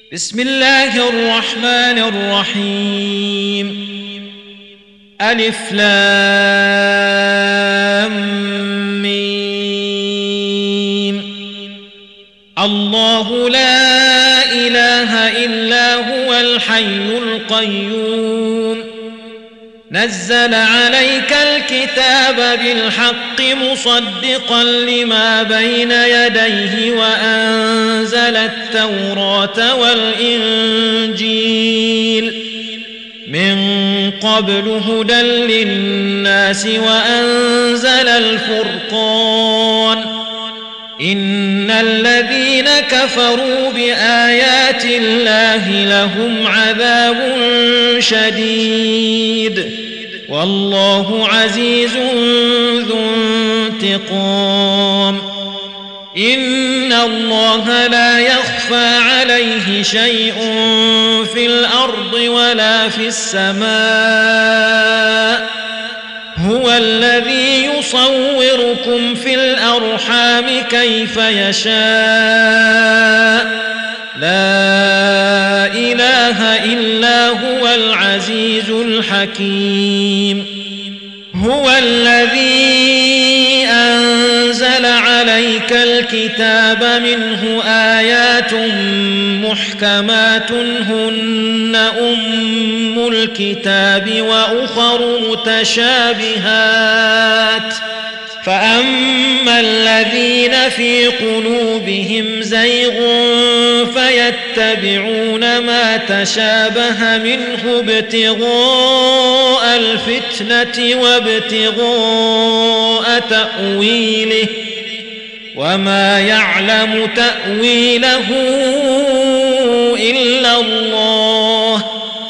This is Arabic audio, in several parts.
بسم الله الرحمن الرحيم. ألف لام ميم. الله لا إله إلا هو الحي القيوم، نزل عليك الكتاب بالحق مصدقا لما بين يديه وأنزل التوراة والإنجيل من قبل هدى للناس وأنزل الفرقان. إن الذين كفروا بآيات الله لهم عذاب شديد والله عزيز ذو انتقام. إن الله لا يخفى عليه شيء في الأرض ولا في السماء، هو الذي يصوركم في الأرحام كيف يشاء، لا إله إلا هو العزيز الحكيم. هو الذي أنزل عليك الكتاب منه آيات محكمات هن أم الكتاب وأخر متشابهات، فأما الذين في قلوبهم زيغ فيتبعون ما تشابه منه ابتغاء الفتنة وابتغاء تأويله، وما يعلم تأويله إلا الله،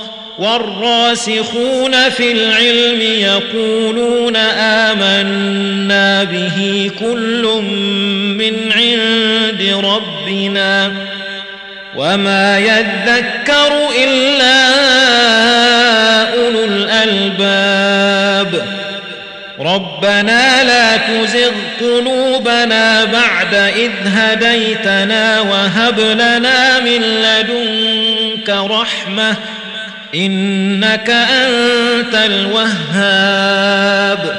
والراسخون في العلم يقولون آمنا به كل من عند ربنا وما يذكر إلا أولو الألباب. ربنا لا تزغ قلوبنا بعد إذ هديتنا وهب لنا من لدنك رحمة إنك أنت الوهاب.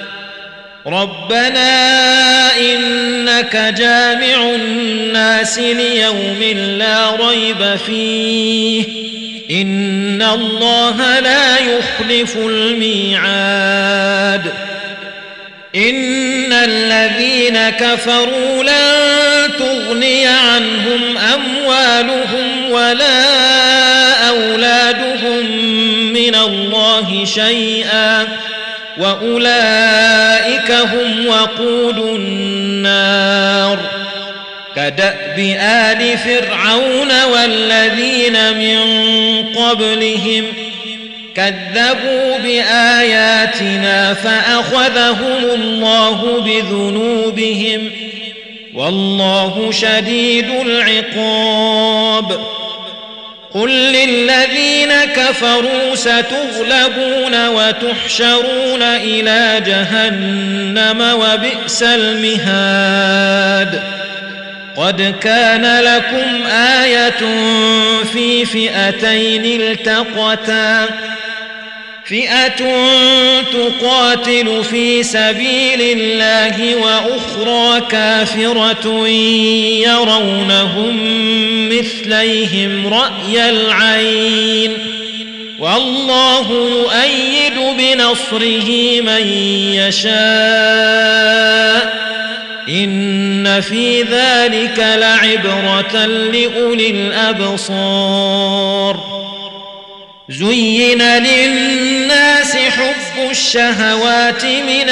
ربنا إنك جامع الناس ليوم لا ريب فيه إن الله لا يخلف الميعاد. إن الذين كفروا لن تغني عنهم أموالهم ولا أولادهم من الله شيئا وأولئك هم وقود النار. كدأب آل فرعون والذين من قبلهم كذبوا بآياتنا فأخذهم الله بذنوبهم والله شديد العقاب. قل للذين كفروا ستغلبون وتحشرون إلى جهنم وبئس المهاد. قد كان لكم آية في فئتين التقتا، فئة تقاتل في سبيل الله وأخرى كافرة يرونهم مثليهم رأي العين والله يؤيد بنصره من يشاء إن في ذلك لعبرة لأولي الأبصار. زين للناس حب الشهوات من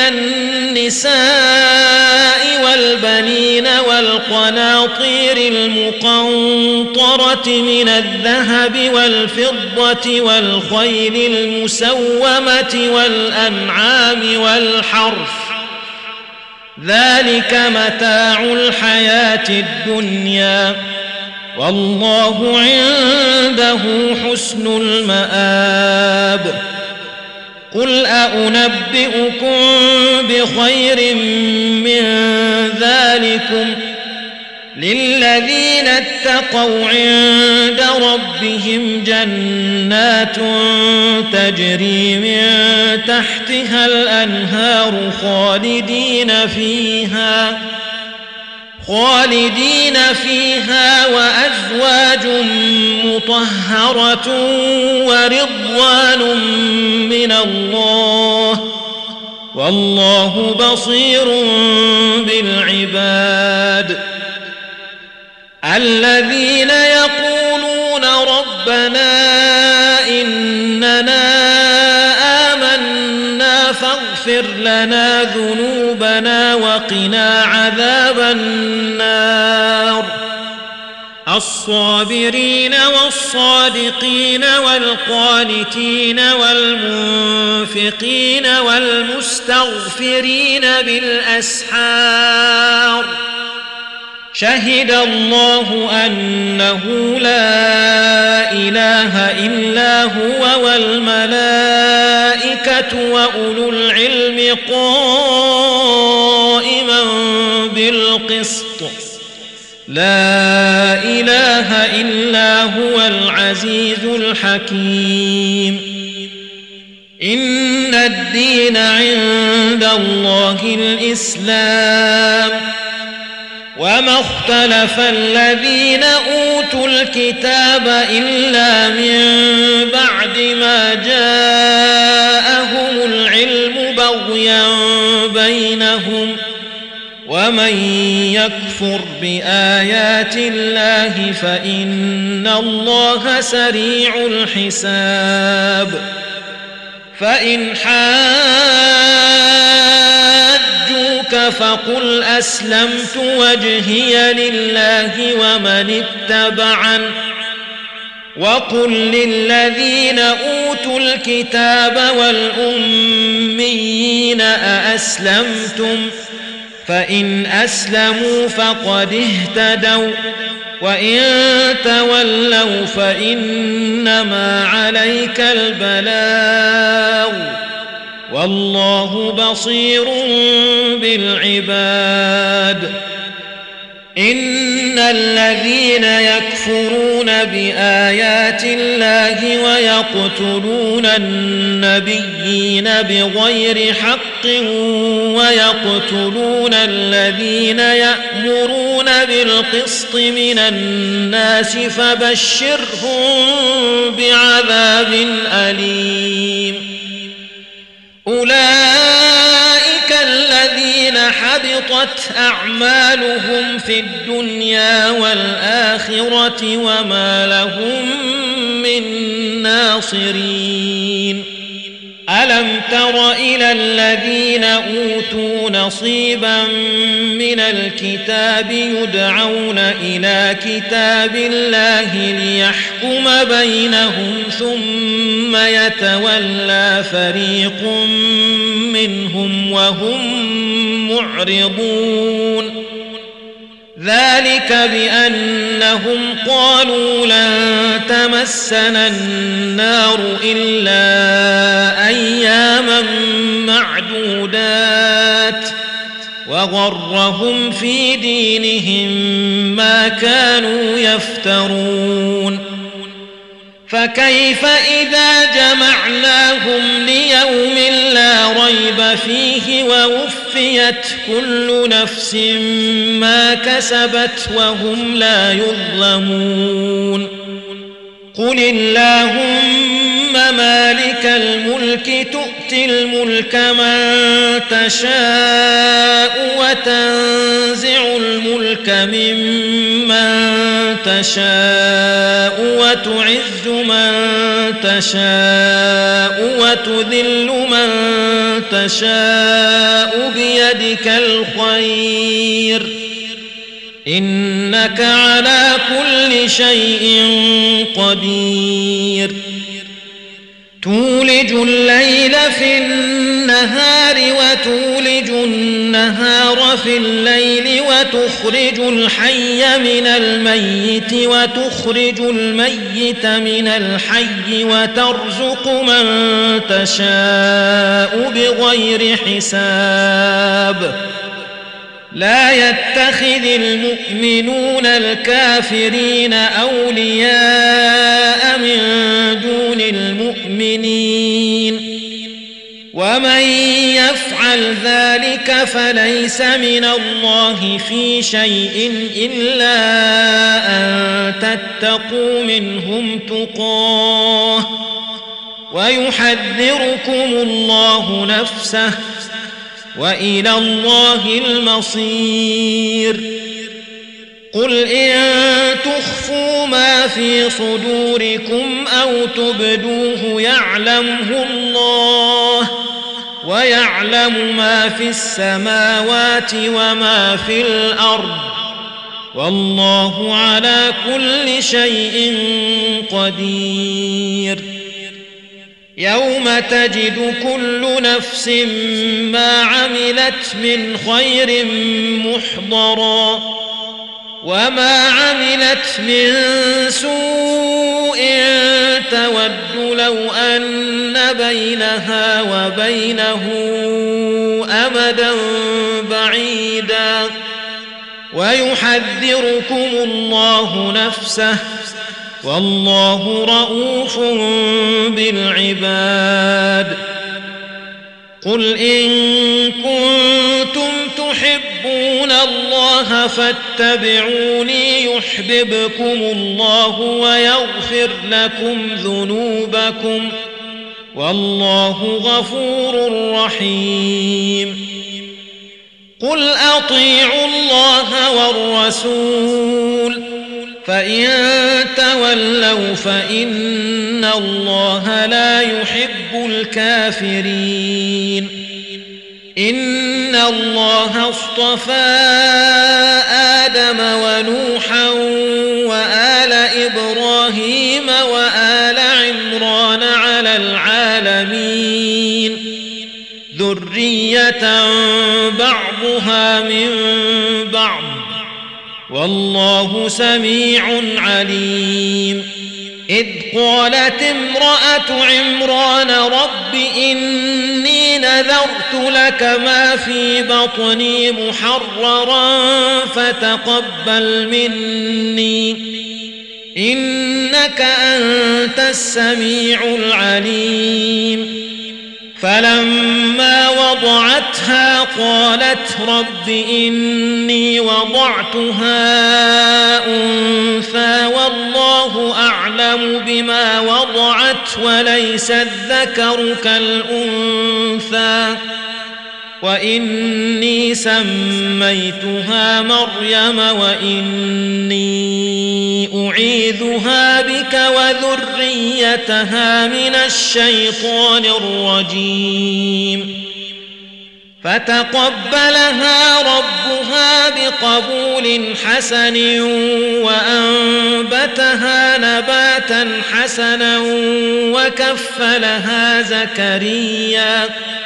النساء والبنين والقناطير المقنطرة من الذهب والفضة والخيل المسومة والأنعام والحرث، ذلك متاع الحياة الدنيا والله عنده حسن المآب. قل أنبئكم بخير من ذلكم للذين اتقوا عند ربهم جنات تجري من تحتها الأنهار خالدين فيها وأزواج مطهرة ورضوان من الله والله بصير بالعباد الذين يقولون ربنا إننا آمنا فاغفر لنا ذنوبنا وقنا عذاب النار الصابرين والصادقين والقانتين والمنفقين والمستغفرين بالأسحار شهد الله أنه لا إله إلا هو والملائكة وأولو العلم قائما بالقسط لا إله إلا هو العزيز الحكيم إن الدين عند الله الإسلام وما اختلف الذين أوتوا الكتاب إلا من بعد ما جاءهم العلم بغيا بينهم ومن يكفر بآيات الله فإن الله سريع الحساب فإن حاجوك فقل أسلمت وجهي لله ومن اتبعن وقل للذين أوتوا الكتاب والأميين أأسلمتم فإن أسلموا فقد اهتدوا وإن تولوا فإنما عليك البلاغ والله بصير بالعباد إن الذين يكفرون بآيات الله ويقتلون النبيين بغير حق ويقتلون الذين يأمرون بالقسط من الناس فبشرهم بعذاب أليم أولئك الذين حبطت أعمالهم في الدنيا والآخرة وما لهم من ناصرين ألم تر إلى الذين أوتوا نصيبا من الكتاب يدعون إلى كتاب الله ليحكم بينهم ثم يتولى فريق منهم وهم معرضون ذلك بأنهم قالوا لن تمسنا النار إلا أياما معدودات وغرهم في دينهم ما كانوا يفترون فكيف إذا جمعناهم ليوم لا ريب فيه ووفيت كل نفس ما كسبت وهم لا يظلمون قل اللهم مالك الملك تؤتي الملك من تشاء وتنزع الملك ممن تشاء وتعز من تشاء وتذل من تشاء بيدك الخير إنك على كل شيء قدير تولج الليل في النهار وتولج النهار في الليل وتخرج الحي من الميت وتخرج الميت من الحي وترزق من تشاء بغير حساب لا يتخذ المؤمنون الكافرين أولياء ومن يفعل ذلك فليس من الله في شيء إلا أن تتقوا منهم تقاه ويحذركم الله نفسه وإلى الله المصير. قل إن تخفوا ما في صدوركم أو تبدوه يعلمه الله ويعلم ما في السماوات وما في الأرض والله على كل شيء قدير. يوم تجد كل نفس ما عملت من خير محضرا وما عملت من سوء تود لو أن بينها وبينه أمدا بعيدا ويحذركم الله نفسه والله رؤوف بالعباد. قل إن كنتم تحبون الله فاتبعوني يحببكم الله ويغفر لكم ذنوبكم والله غفور رحيم. قل أطيعوا الله والرسول فإن تولوا فإن الله لا يحب الكافرين. إن الله اصطفى آدم ونوحا وآل إبراهيم وآل عمران على العالمين ذرية بعضها من بعض والله سميع عليم. إذ قالت امرأة عمران رب إني نذرت لك ما في بطني محررا فتقبل مني إنك أنت السميع العليم. فلما وضعتها قالت رب إني وضعتها أنثى والله أعلم بما وضعت وليس الذكر كالأنثى وإني سميتها مريم وإني أعيذها بك وذريتها من الشيطان الرجيم. فتقبلها ربها بقبول حسن وأنبتها نباتا حسنا وكفلها زكريا.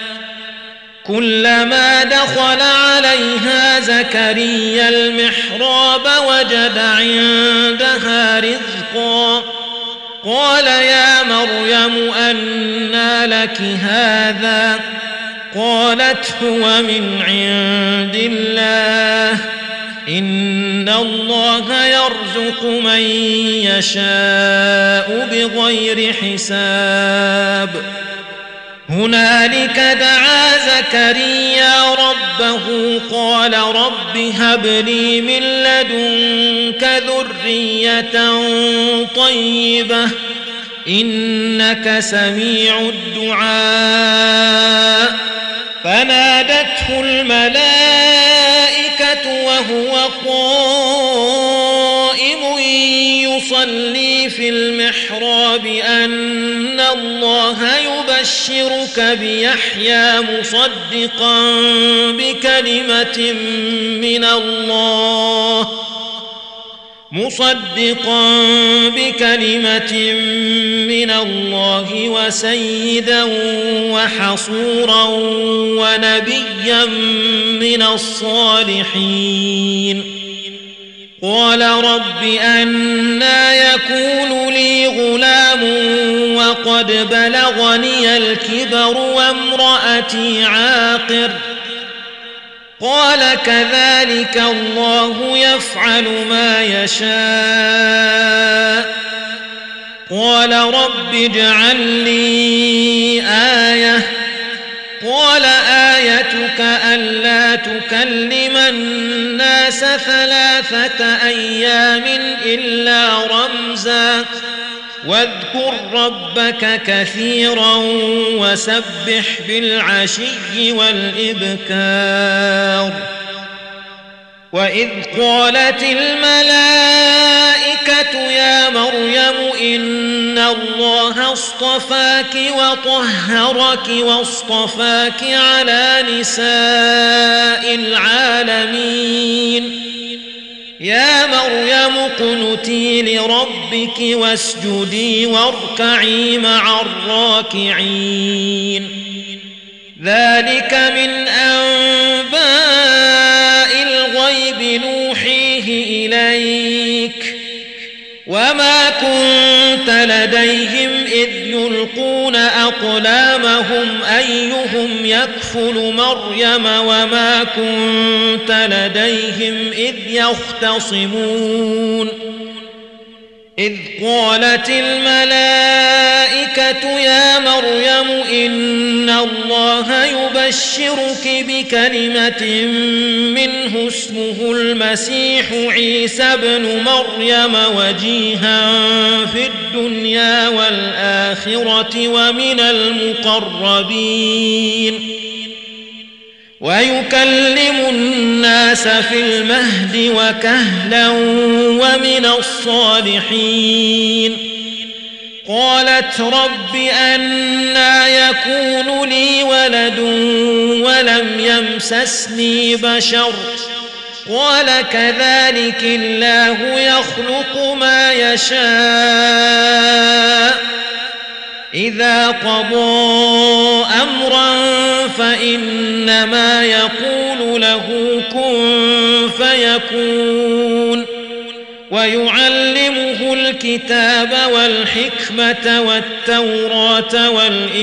كلما دخل عليها زكريا المحراب وجد عندها رزقا قال يا مريم أنى لك هذا قالت هو من عند الله إن الله يرزق من يشاء بغير حساب. هنالك دعا زكريا ربه قال رب هب لي من لدنك ذرية طيبة إنك سميع الدعاء. فنادته الملائكة وهو قائم يصلي في المحراب أن الله يبشرك بيحيى مصدقا بكلمة من الله وسيدا وحصورا ونبيا من الصالحين. قال رب أنى يكون لي غلام وقد بلغني الكبر وامرأتي عاقر قال كذلك الله يفعل ما يشاء. قال رب اجعل لي آية قال آيتك ألا تكلم الناس 3 أيام إلا رمزا واذكر ربك كثيرا وسبح بالعشي والإبكار وإذ قالت الملائكة يا مريم إن الله اصطفاك وطهرك واصطفاك على نساء العالمين يا مريم اقنتي لربك واسجدي واركعي مع الراكعين ذلك من أنباء الغيب نوحيه إليك وما كنت لديهم إذ يلقون أقلامهم أيهم يكفل مريم وما كنت لديهم إذ يختصمون إذ قالت الملائكة يا مريم إن الله يبشرك بكلمة منه اسمه المسيح عيسى ابن مريم وجيها في الدنيا والآخرة ومن المقربين ويكلم الناس في المهد وكهلا ومن الصالحين قالت رب أنى يكون لي ولد ولم يمسسني بشر قال كذلك الله يخلق ما يشاء إذا قضى أمرا فإنما يقول له كن فيكون ويعلمه الكتاب والحكمة والتوراة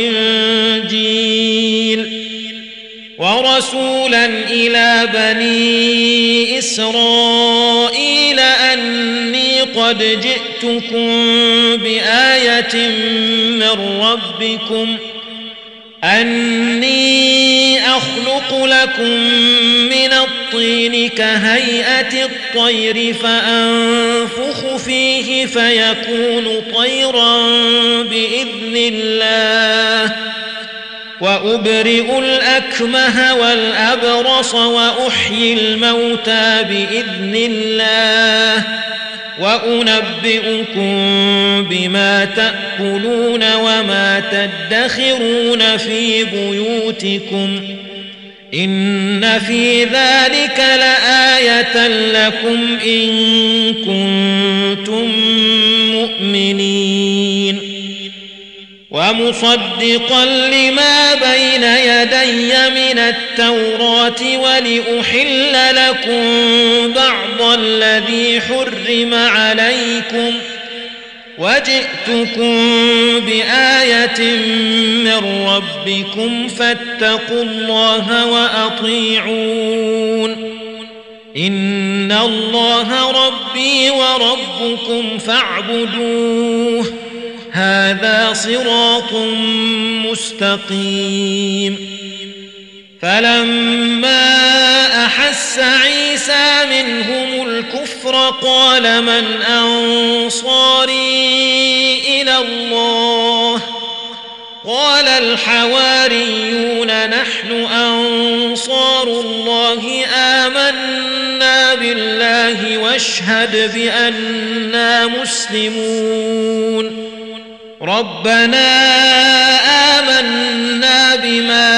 والإنجيل ورسولا إلى بني إسرائيل أني قد جئتكم بآية من ربكم أني أخلق لكم من الطين كهيئة الطير فأنفخ فيه فيكون طيرا بإذن الله وأبرئ الأكمه والأبرص وأحيي الموتى بإذن الله وأنبئكم بما تأكلون وما تدخرون في بيوتكم إن في ذلك لآية لكم إن كنتم مؤمنين ومصدقا لما بين يدي من التوراة ولأحل لكم بعض الذي حرم عليكم وجئتكم بآية من ربكم فاتقوا الله وأطيعون إن الله ربي وربكم فاعبدوه هذا صراط مستقيم فلما أحس عيسى منهم الكفر قال من أنصاري إلى الله قال الحواريون نحن أنصار الله آمنا بالله واشهد بأننا مسلمون ربنا آمنا بما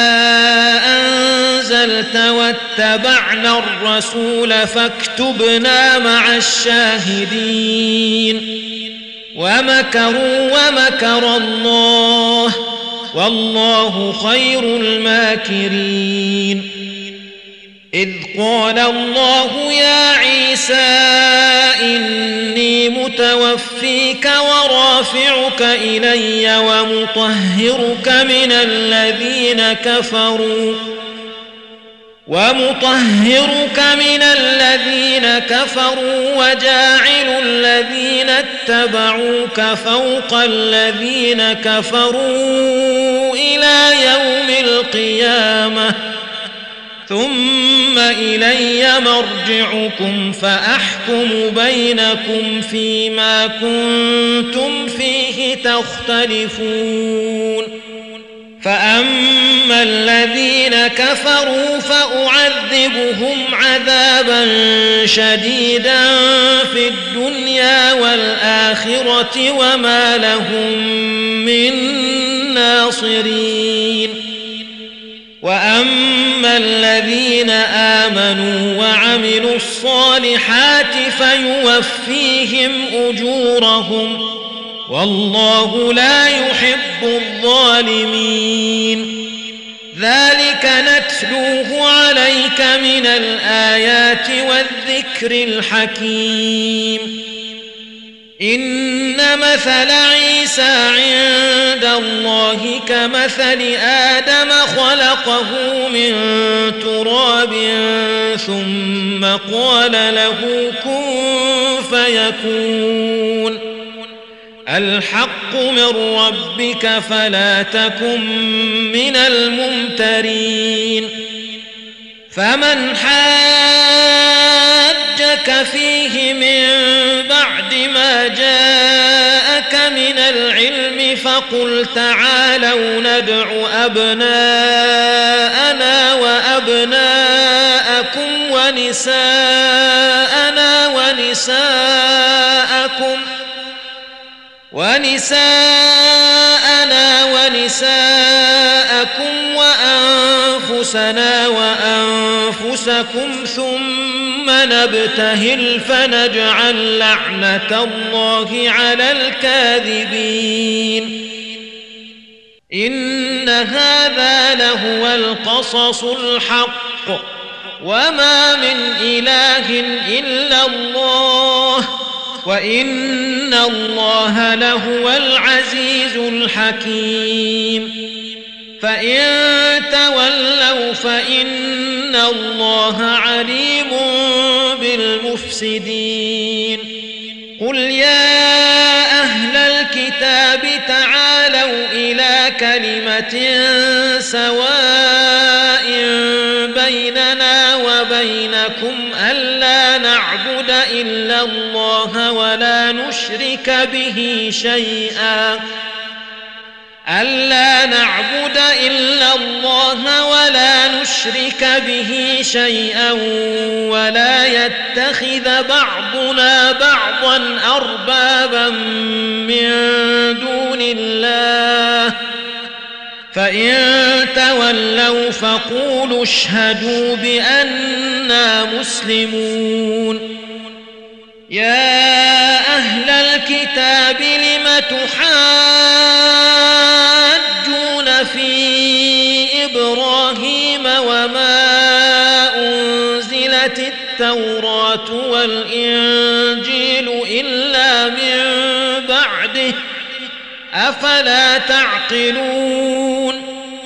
أنزلت واتبعنا الرسول فاكتبنا مع الشاهدين ومكروا ومكر الله والله خير الماكرين إذ قال الله يا عيسى إني متوفيك ورافعك إلي ومطهرك من الذين كفروا ومطهرك من الذين كفروا وجاعل الذين اتبعوك فوق الذين كفروا إلى يوم القيامة ثم إلي مرجعكم فأحكم بينكم فيما كنتم فيه تختلفون فأما الذين كفروا فأعذبهم عذابا شديدا في الدنيا والآخرة وما لهم من ناصرين وأما الذين آمنوا وعملوا الصالحات فيوفيهم أجورهم والله لا يحب الظالمين ذلك نتلوه عليك من الآيات والذكر الحكيم إن مثل عيسى عند الله كمثل آدم خلقه من تراب ثم قال له كن فيكون الحق من ربك فلا تكن من الممترين فمن حاجك فيه من بعد ما جاءك من العلم فقل تعالوا ندع أبناءنا وأبناءكم ونساءنا ونساءكم وأنفسنا وأنفسكم ثم نبتهل فنجعل لعنة الله على الكاذبين إن هذا لهو القصص الحق وما من إله إلا الله وإن الله لهو العزيز الحكيم فإن تولوا فإن الله عليم بالمفسدين قل يا أهل الكتاب تعالوا إلى كلمة سواء بيننا وبينكم ألا نعبد إلا الله ولا نشرك به شيئا ولا يتخذ بعضنا بعضا أربابا من دون الله فإن تولوا فقولوا اشهدوا بأننا مسلمون يا أهل الكتاب لم تحاجون في إبراهيم وما أنزلت التوراة والإنجيل إلا من بعده أفلا تعقلون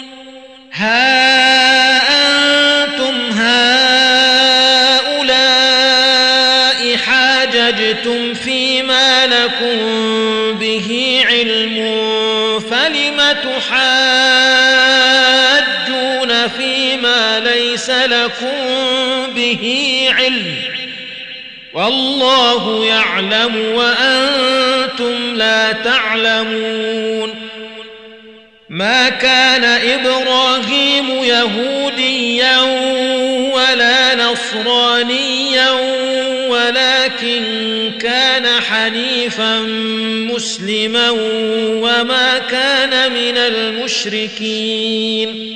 ها أنتم هؤلاء حاججتم فيما لكم به علم فلم تحاجون فيما ليس لكم به علم والله يعلم وأنتم لا تعلمون ما كان إبراهيم يهوديا ولا نصرانيا ولكن كان حنيفا مسلما وما كان من المشركين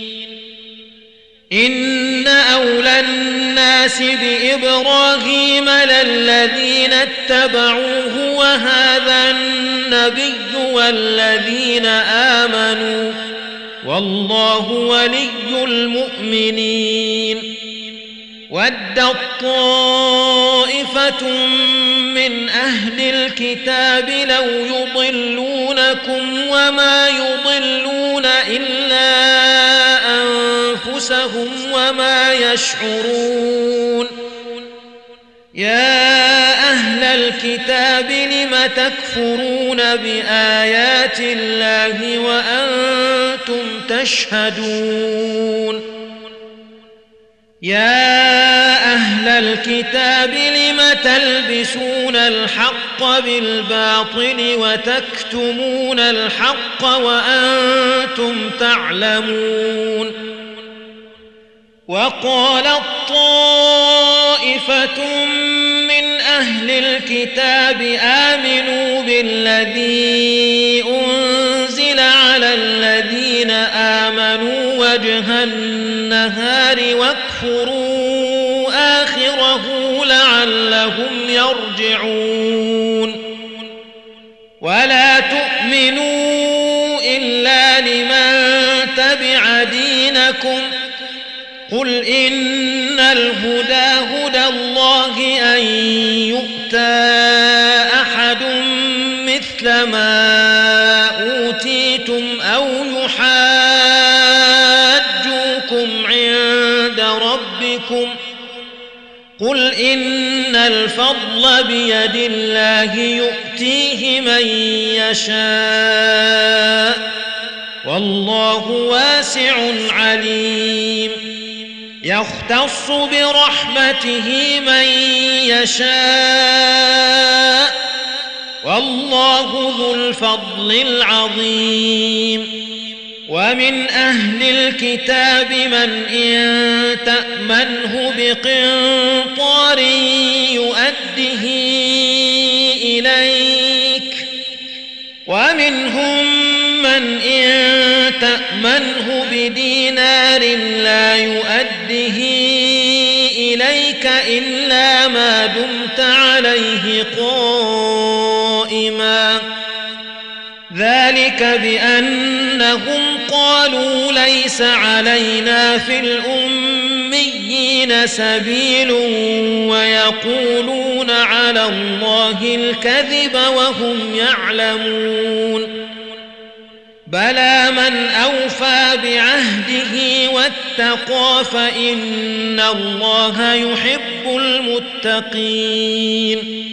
إن أولى الناس بإبراهيم للذين اتبعوه وهذا النبي والذين آمنوا والله ولي المؤمنين ودت طائفة من أهل الكتاب لو يضلونكم وما يضلون إلا أنفسهم وما يشعرون يا أهل الكتاب لم تكفرون بآيات الله وأنتم تشهدون يا أهل الكتاب لم تلبسون الحق بالباطل وتكتمون الحق وأنتم تعلمون وقالت طائفة من أهل الكتاب آمنوا بالذي أنزل على الذين آمنوا وجه النهار واكفروا آخره لعلهم يرجعون ولا تؤمنوا إلا لمن تبع دينكم قل إن الهدى هدى الله أن يؤتى أحد مثل ما أوتيتم أو يحاجوكم عند ربكم قل إن الفضل بيد الله يؤتيه من يشاء والله واسع عليم يختص برحمته من يشاء والله ذو الفضل العظيم ومن أهل الكتاب من إن تأمنه بقنطار يؤده إليك ومنهم من إن تأمنه بدينار لا يؤده إليك إلا ما دمت عليه قائما ذلك بأنهم قالوا ليس علينا في الأميين سبيل ويقولون على الله الكذب وهم يعلمون بلى من أوفى بعهده واتقى فإن الله يحب المتقين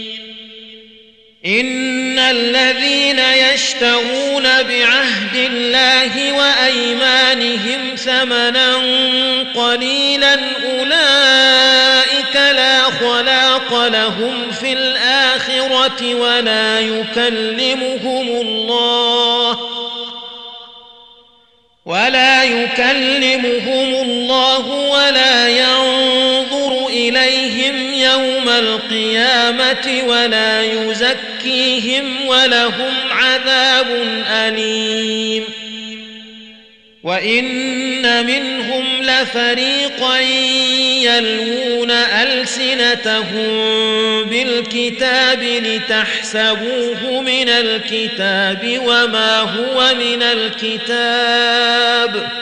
إن الذين يشترون بعهد الله وأيمانهم ثمنا قليلا أولئك لا خلاق لهم في الآخرة ولا يكلمهم الله ولا ينظر إليهم يوم القيامة ولا يزكيهم ولهم عذاب أليم وإن منهم لفريقا يلوون ألسنتهم بالكتاب لتحسبوه من الكتاب وما هو من الكتاب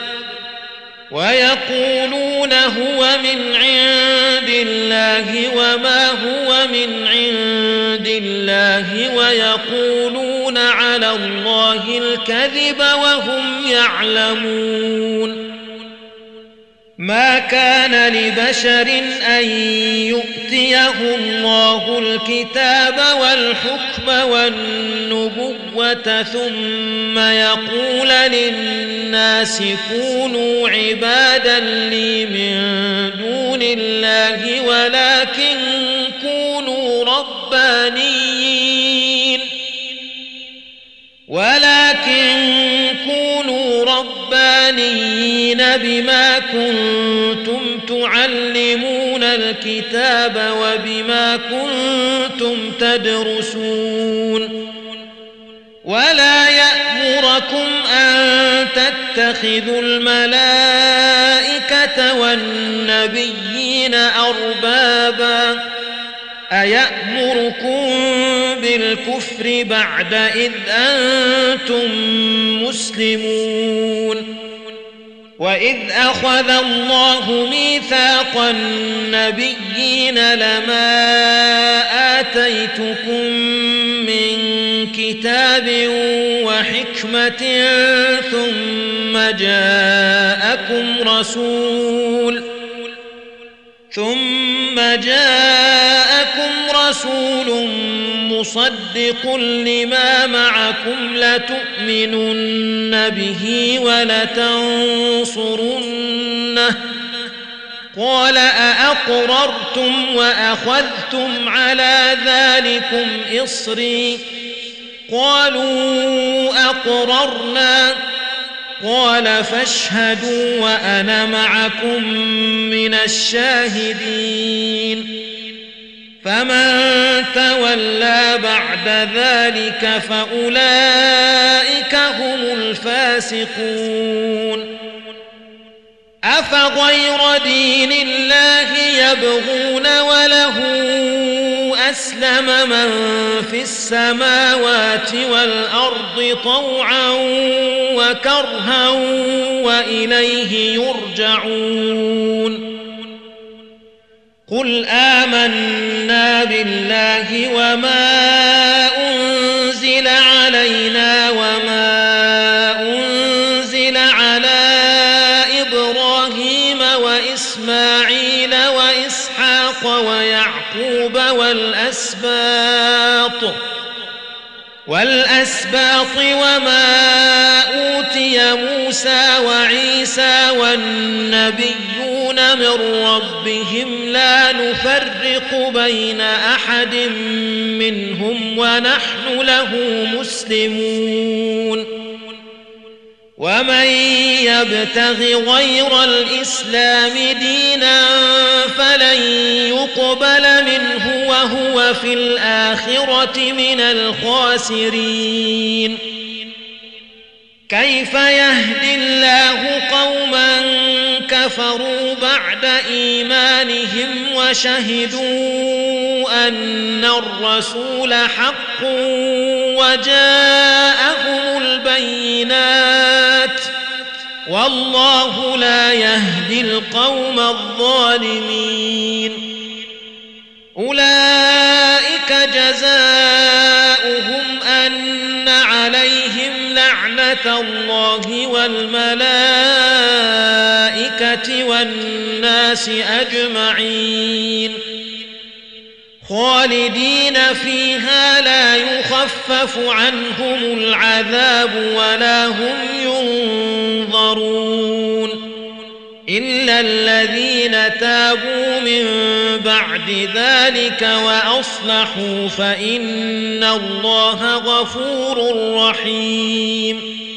ويقولون هو من عند الله وما هو من عند الله ويقولون على الله الكذب وهم يعلمون ما كان لبشر أن يؤتيه الله الكتاب والحكم والنبوة ثم يقول للناس كونوا عبادا لي من دون الله ولكن كونوا ربانيين بما كنتم تعلمون الكتاب وبما كنتم تدرسون ولا يأمركم أن تتخذوا الملائكة والنبيين أربابا أيأمركم بالكفر بعد إذ أنتم مسلمون وإذ أخذ الله ميثاق النبيين لما آتيتكم من كتاب وحكمة ثم جاءكم رسول مصدق لما معكم لتؤمنن به ولتنصرنه قال أأقررتم وأخذتم على ذلكم إصري قالوا أقررنا قال فاشهدوا وأنا معكم من الشاهدين فمن تولى بعد ذلك فأولئك هم الفاسقون أفغير دين الله يبغون وله أسلم من في السماوات والأرض طوعا وكرها وإليه يرجعون قل آمنا بالله وما أنزل علينا وما أنزل على إبراهيم وإسماعيل وإسحاق ويعقوب والأسباط وما أوتي موسى وعيسى والنبيون من ربهم لا نفرق بين أحد منهم ونحن له مسلمون ومن يبتغ غير الإسلام دينا فلن يقبل منه وهو في الآخرة من الخاسرين كيف يهدي الله قوما كفروا بعد إيمانهم وشهدوا أن الرسول حق وجاءهم البينات والله لا يهدي القوم الظالمين أولئك جزاؤهم أن عليهم لعنة الله والملائكة والناس أجمعين خالدين فيها لا يخفف عنهم العذاب ولا هم ينظرون إلا الذين تابوا من بعد ذلك وأصلحوا فإن الله غفور رحيم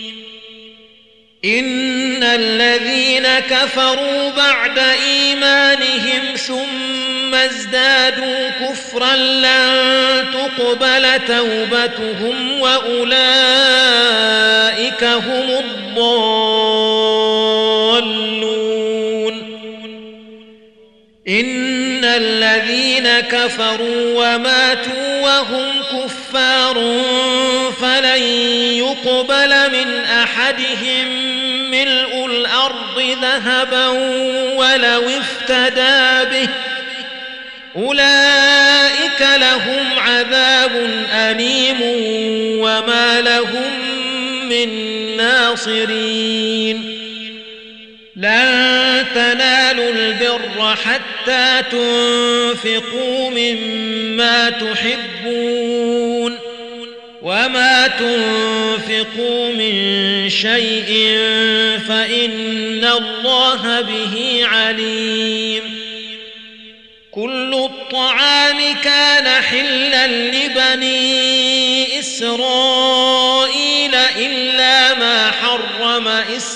إن الذين كفروا بعد إيمانهم ثم ازدادوا كفرا لن تقبل توبتهم وأولئك هم الضالون إن الذين كفروا وماتوا وهم كفار فلن يقبل من أحدهم ملء الأرض ذهبا ولو افتدى به أولئك لهم عذاب أليم وما لهم من ناصرين لن تنالوا البر حتى تنفقوا مما تحبون وما تنفقوا من شيء فإن الله به عليم كل الطعام كان حلا لبني إسرائيل إلا ما حرم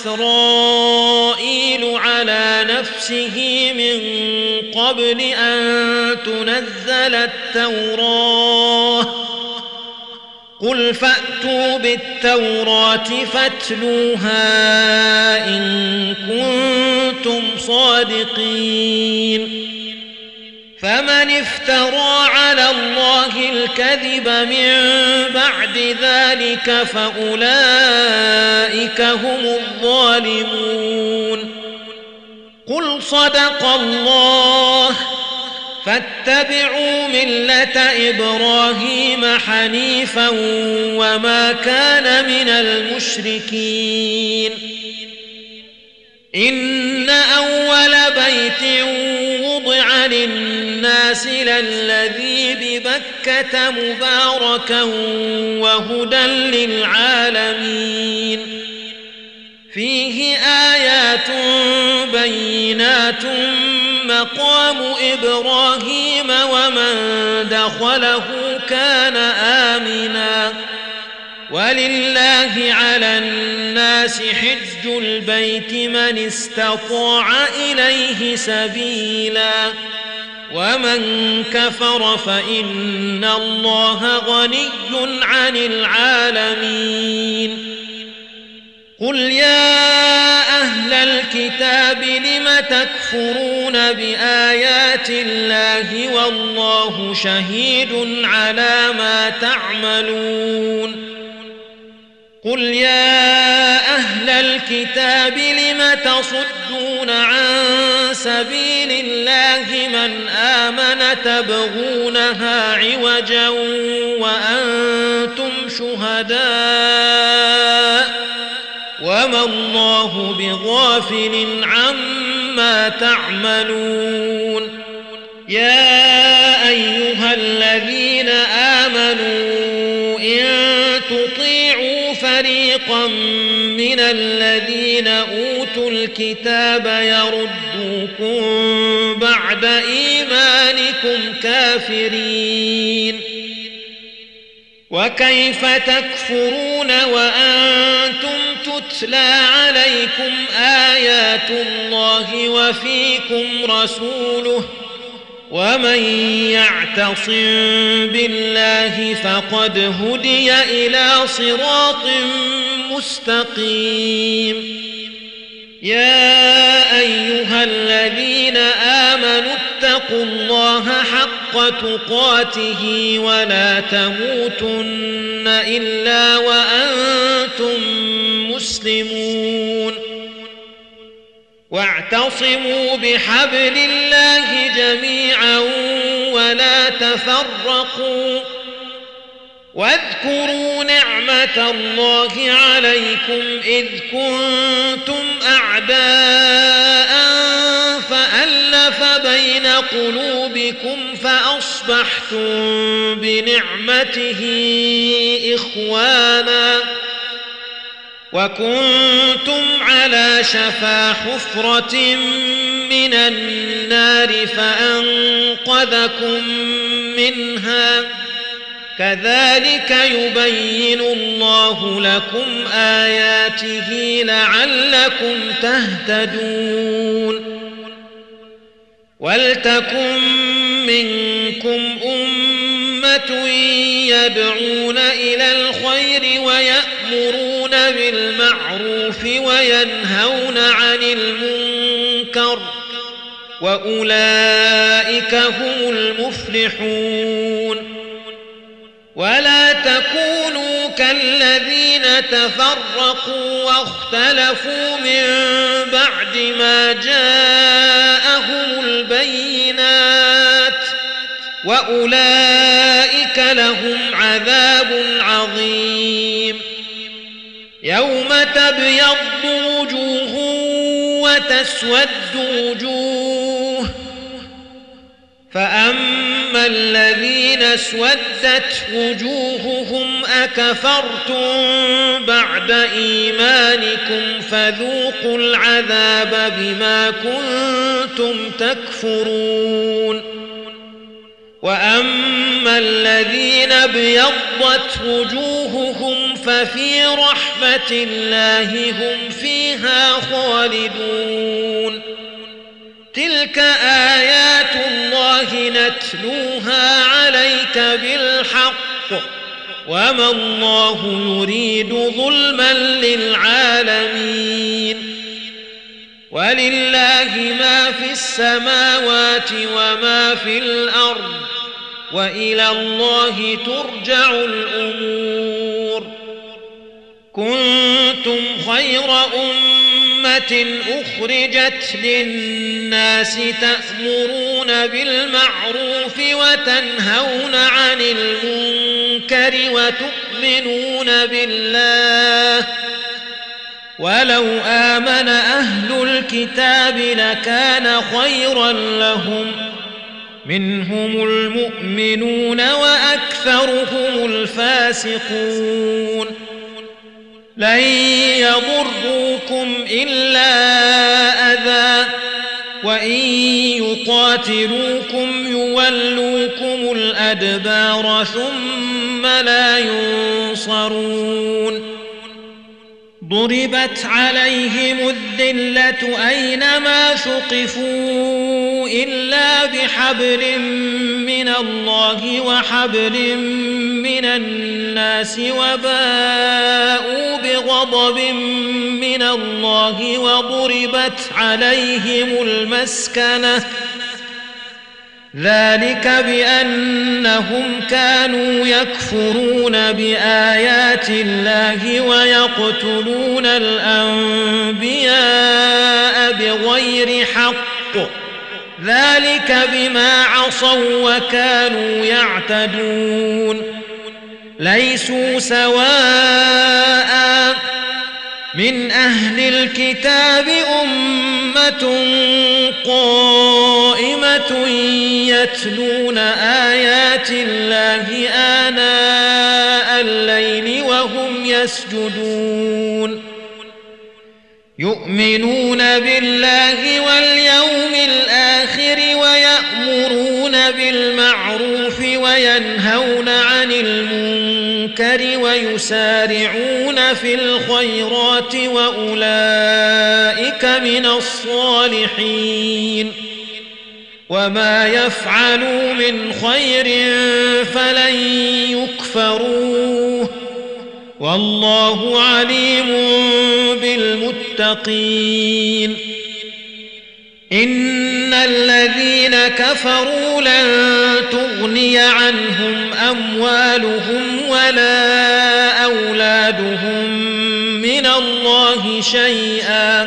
إسرائيل على نفسه من قبل أن تنزل التوراة قل فأتوا بالتوراة فاتلوها إن كنتم صادقين فمن افترى على الله الكذب من بعد ذلك فأولئك هم الظالمون قل صدق الله فاتبعوا ملة إبراهيم حنيفا وما كان من المشركين إن أول بيت وضع المنزل الذي ببكة مباركا وهدى للعالمين فيه آيات بينات مقام إبراهيم ومن دخله كان آمنا ولله على الناس حج البيت من استطاع إليه سبيلا ومن كفر فإن الله غني عن العالمين قل يا أهل الكتاب لم تكفرون بآيات الله والله شهيد على ما تعملون قل يا أهل الكتاب لم تصدون عن سبيل الله من آمن تبغونها عوجا وأنتم شهداء وما الله بغافل عما تعملون يا أيها الذين آمنوا إن تطيعوا فريقا من الذين أوتوا الكتاب يردوكم بعد إيمانكم كافرين وكيف تكفرون وأنتم تتلى عليكم آيات الله وفيكم رسوله ومن يعتصم بالله فقد هدي إلى صراط مستقيم يا أيها الذين آمنوا اتقوا الله حق تقاته ولا تموتن إلا وأنتم مسلمون واعتصموا بحبل الله جميعا ولا تفرقوا واذكروا نعمة الله عليكم إذ كنتم أعداء فألف بين قلوبكم فأصبحتم بنعمته إخوانا وكنتم على شفا حفرة من النار فأنقذكم منها كذلك يبين الله لكم آياته لعلكم تهتدون ولتكن منكم أمة يدعون إلى الخير ويأمرون بالمعروف وينهون عن المنكر وأولئك هم المفلحون ولا تكونوا كالذين تفرقوا واختلفوا من بعد ما جاءهم البينات وأولئك لهم عذاب عظيم يوم تبيض وجوه وتسود وجوه فأما الذين اسودت وجوههم أكفرتم بعد إيمانكم فذوقوا العذاب بما كنتم تكفرون وأما الذين ابيضت وجوههم ففي رحمة الله هم فيها خالدون تلك آيات الله نتلوها عليك بالحق وما الله يريد ظلما للعالمين ولله ما في السماوات وما في الأرض وإلى الله ترجع الأمور كنتم خير أمة أخرجت للناس تأمرون بالمعروف وتنهون عن المنكر وتؤمنون بالله ولو آمن أهل الكتاب لكان خيرا لهم منهم المؤمنون وأكثرهم الفاسقون لن يضروكم إلا أذى وإن يقاتلوكم يولوكم الأدبار ثم لا ينصرون ضربت عليهم الذلة أينما ثقفوا إلا بحبل من الله وحبل من الناس وباءوا بغضب من الله وضربت عليهم المسكنة ذلك بأنهم كانوا يكفرون بآيات الله ويقتلون الأنبياء بغير حق ذلك بما عصوا وكانوا يعتدون ليسوا سواء من أهل الكتاب أمة قائمة يتلون آيات الله آناء الليل وهم يسجدون يؤمنون بالله واليوم الآخر ويأمرون بالمعروف وينهون عن المنكر ويسارعون في الخيرات وأولئك من الصالحين وما يفعلوا من خير فلن يكفروه والله عليم بالمتقين إن الذين كفروا لن تغني عنهم أموالهم ولا أولادهم من الله شيئا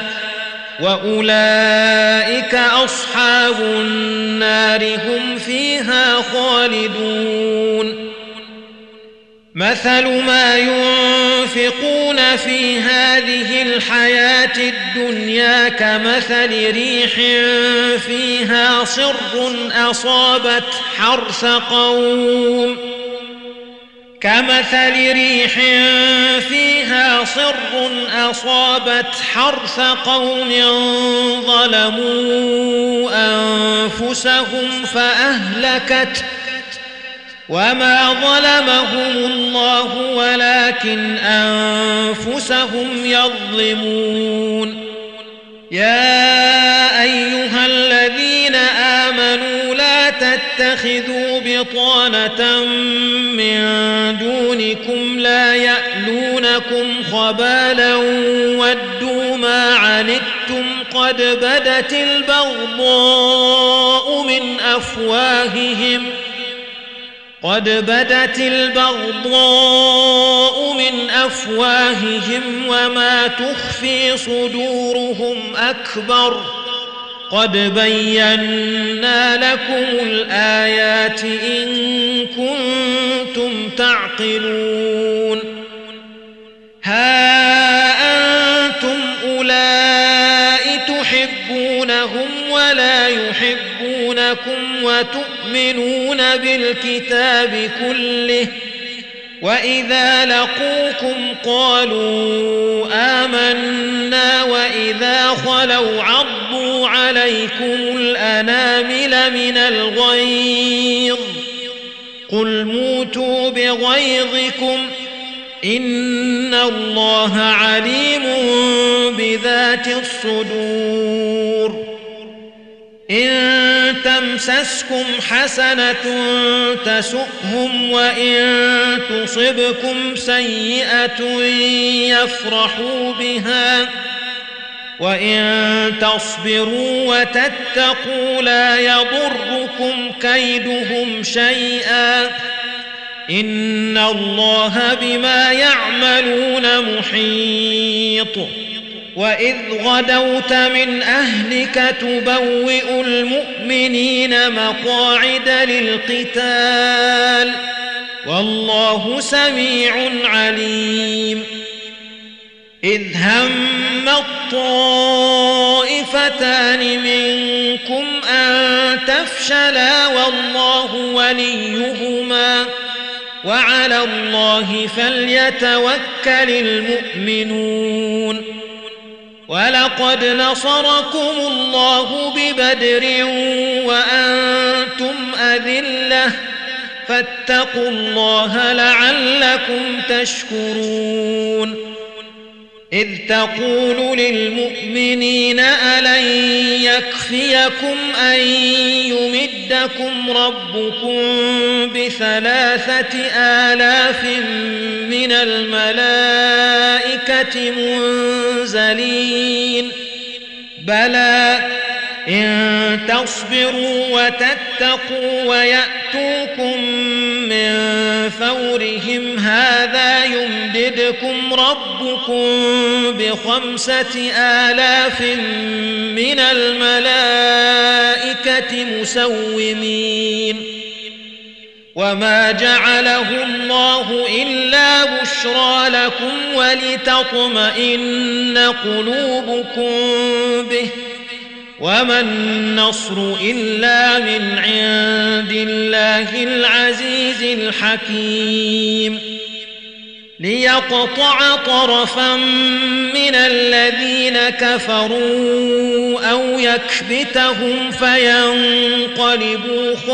وأولئك أصحاب النار هم فيها خالدون مثل ما ينفقون في هذه الحياة الدنيا كمثل ريح فيها صر أصابت حرث قوم ظلموا أنفسهم فأهلكته وما ظلمهم الله ولكن أنفسهم يظلمون يا أيها الذين آمنوا لا تتخذوا بطانة من دونكم لا يألونكم خبالا ودوا ما عنتم قد بدت البغضاء من أفواههم وما تخفي صدورهم أكبر قد بينا لكم الآيات إن كنتم تعقلون ها أنتم أولئك تحبونهم ولا يحبونكم وتؤمنون بالكتاب كله وإذا لقوكم قالوا آمنا وإذا خلوا عضوا عليكم الأنامل من الغيظ قل موتوا بغيظكم إن الله عليم بذات الصدور إن تمسسكم حسنة تسؤهم وإن تصبكم سيئة يفرحوا بها وإن تصبروا وتتقوا لا يضركم كيدهم شيئا إن الله بما يعملون محيط وإذ غدوت من أهلك تبوئ المؤمنين مقاعد للقتال والله سميع عليم إذ هم الطائفتان منكم أن تفشلا والله وليهما وعلى الله فليتوكل المؤمنون ولقد نصركم الله ببدر وأنتم أذلة فاتقوا الله لعلكم تشكرون إذ تقول للمؤمنين ألن يكفيكم أن يمدكم ربكم ب3,000 من الملائكة منزلين بلى إن تصبروا وتتقوا ويأتوكم من فورهم هذا يمددكم ربكم ب5,000 من الملائكة مسومين وما جعله الله إلا بشرى لكم ولتطمئن قلوبكم به وما النصر إلا من عند الله العزيز الحكيم ليقطع طرفا من الذين كفروا أو يكبتهم فينقلبوا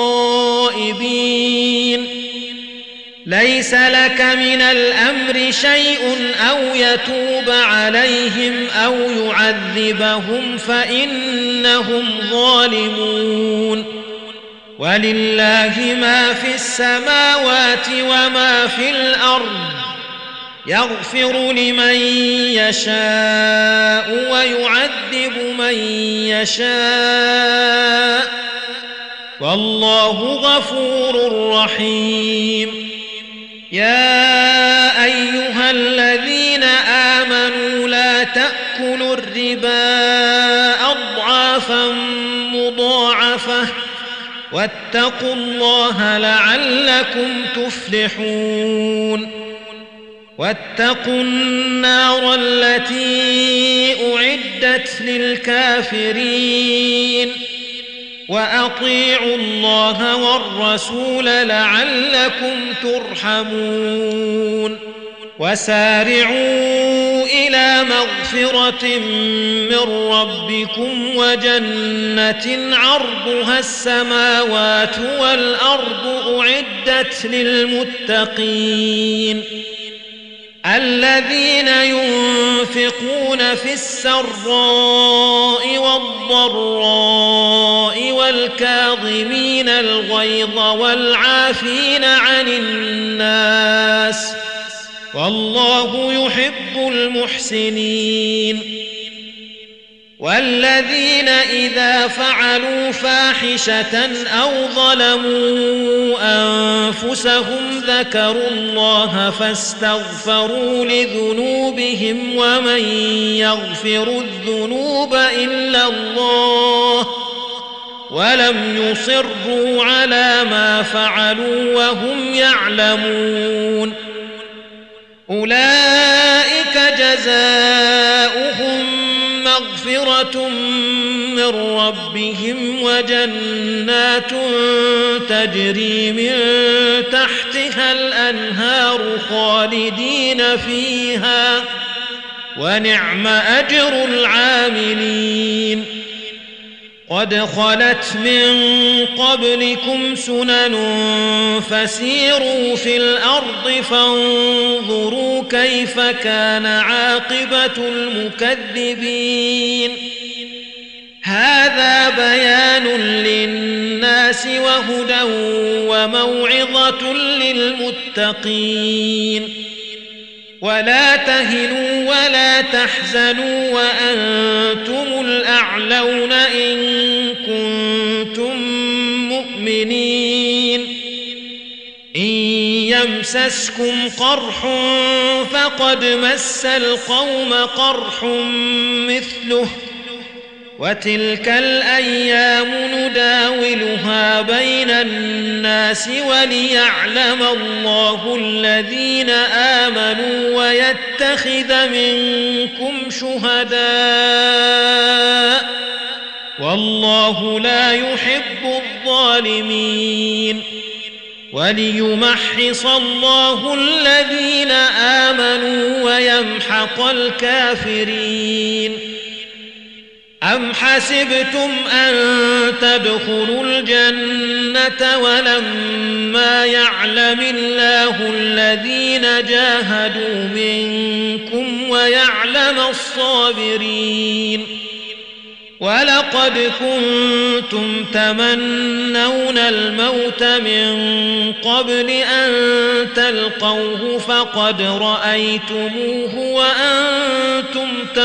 خائبين ليس لك من الأمر شيء أو يتوب عليهم أو يعذبهم فإنهم ظالمون ولله ما في السماوات وما في الأرض يغفر لمن يشاء ويعذب من يشاء والله غفور رحيم يا أيها الذين آمنوا لا تأكلوا الربا أضعافا مضاعفة واتقوا الله لعلكم تفلحون واتقوا النار التي أعدت للكافرين وأطيعوا الله والرسول لعلكم ترحمون وسارعوا إلى مغفرة من ربكم وجنة عرضها السماوات والأرض أعدت للمتقين الذين ينفقون في السراء والضراء والكاظمين الغيظ والعافين عن الناس والله يحب المحسنين والذين إذا فعلوا فاحشة أو ظلموا أنفسهم ذكروا الله فاستغفروا لذنوبهم ومن يغفر الذنوب إلا الله ولم يصروا على ما فعلوا وهم يعلمون أولئك جزاؤهم مغفرة من ربهم وجنات تجري من تحتها الأنهار خالدين فيها ونعم أجر العاملين قد خلت من قبلكم سنن فسيروا في الأرض فانظروا كيف كان عاقبة المكذبين هذا بيان للناس وهدى وموعظة للمتقين ولا تهنوا ولا تحزنوا وأنتم الأعلون إن كنتم مؤمنين إن يمسسكم قرح فقد مس القوم قرح مثله وتلك الأيام نداولها بين الناس وليعلم الله الذين آمنوا ويتخذ منكم شهداء والله لا يحب الظالمين وليمحص الله الذين آمنوا ويمحق الكافرين أم حسبتم أن تدخلوا الجنة ولما يعلم الله الذين جاهدوا منكم ويعلم الصابرين ولقد كنتم تمنون الموت من قبل أن تلقوه فقد رأيتموه وأنتم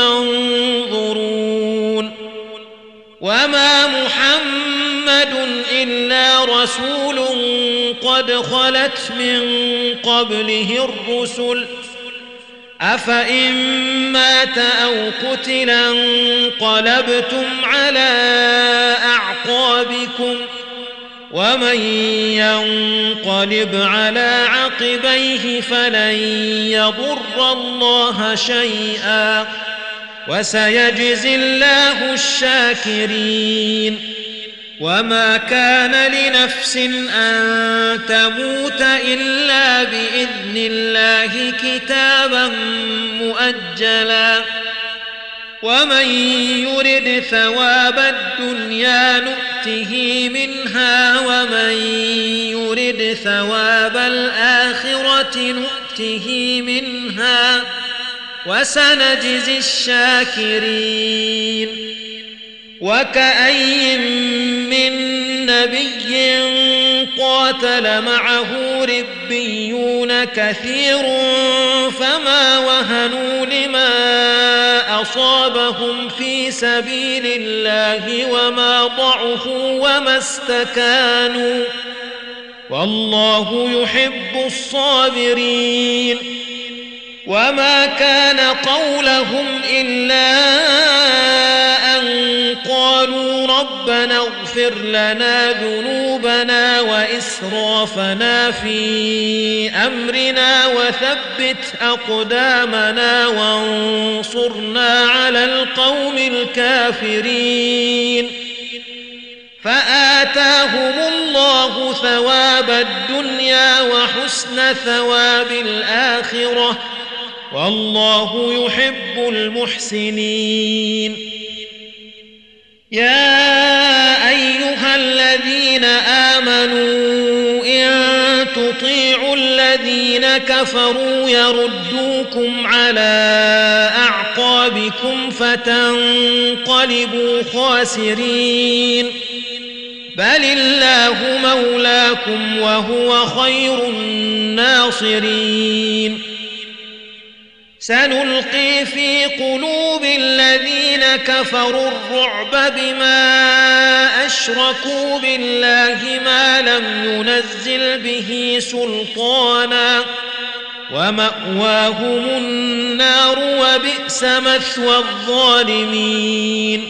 تنظرون وما محمد إلا رسول قد خلت من قبله الرسل أفإن مات أو قتلا انقلبتم على أعقابكم ومن ينقلب على عقبيه فلن يضر الله شيئا وسيجزي الله الشاكرين وما كان لنفس أن تموت إلا بإذن الله كتابا مؤجلا ومن يرد ثواب الدنيا نؤته منها ومن يرد ثواب الآخرة نؤته منها وسنجزي الشاكرين وكأي من نبي قاتل معه ربيون كثير فما وهنوا لما أصابهم في سبيل الله وما ضعفوا وما استكانوا والله يحب الصابرين وما كان قولهم إلا أن قالوا ربنا اغفر لنا ذنوبنا وإسرافنا في أمرنا وثبت أقدامنا وانصرنا على القوم الكافرين فآتاهم الله ثواب الدنيا وحسن ثواب الآخرة والله يحب المحسنين يا أيها الذين آمنوا إن تطيعوا الذين كفروا يردوكم على أعقابكم فتنقلبوا خاسرين بل الله مولاكم وهو خير الناصرين سنلقي في قلوب الذين كفروا الرعب بما أشركوا بالله ما لم ينزل به سلطانا ومأواهم النار وبئس مثوى الظالمين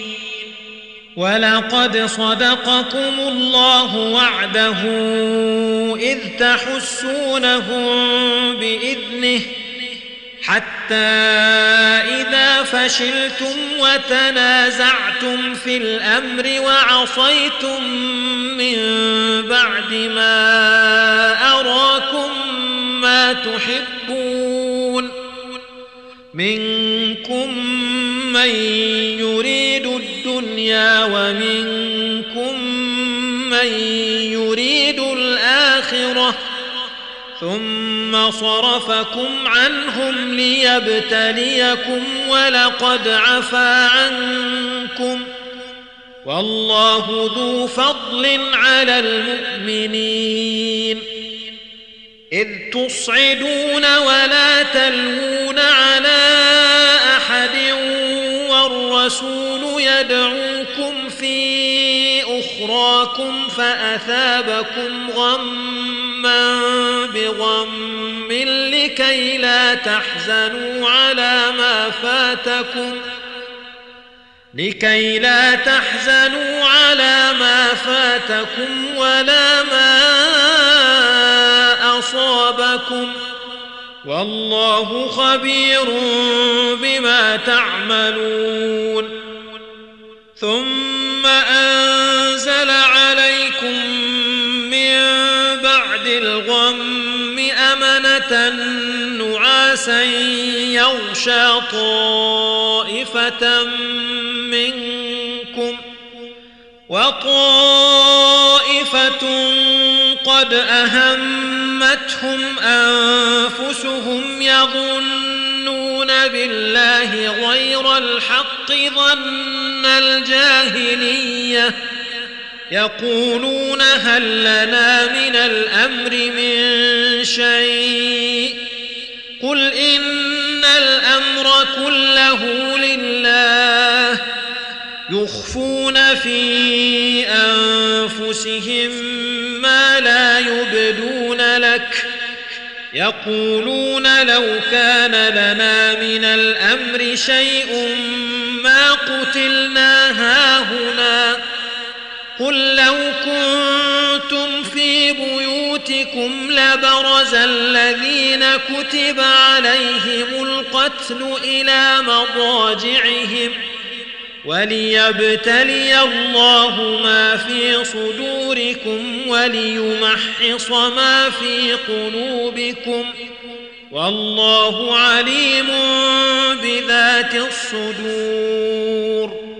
ولقد صدقكم الله وعده إذ تحسونهم بإذنه حتى إذا فشلتم وتنازعتم في الأمر وعصيتم من بعد ما أراكم ما تحبون منكم من يريد الدنيا ومنكم من يريد الآخرة ثم صرفكم عنهم ليبتليكم ولقد عفا عنكم والله ذو فضل على المؤمنين إذ تصعدون ولا تلوون على أحد والرسول يدعوكم في أخراكم فأثابكم غما بغم لكي لا تحزنوا على ما فاتكم لكي لا تحزنوا على ما فاتكم ولا ما أصابكم والله خبير بما تعملون ثم أنزل عليكم من بعد الغم أمنة نعاسا يغشى طائفة منكم وطائفة قد أهمتهم أنفسهم يظنون بالله غير الحق ظن الجاهلية يقولون هل لنا من الأمر من شيء قل إن الأمر كله لله يخفون في أنفسهم ما لا يبدون لك يقولون لو كان لنا من الأمر شيء ما قتلنا هاهنا قل لو كنتم في بيوتكم لبرز الذين كتب عليهم القتل إلى مضاجعهم وليبتلي الله ما في صدوركم وليمحص ما في قلوبكم والله عليم بذات الصدور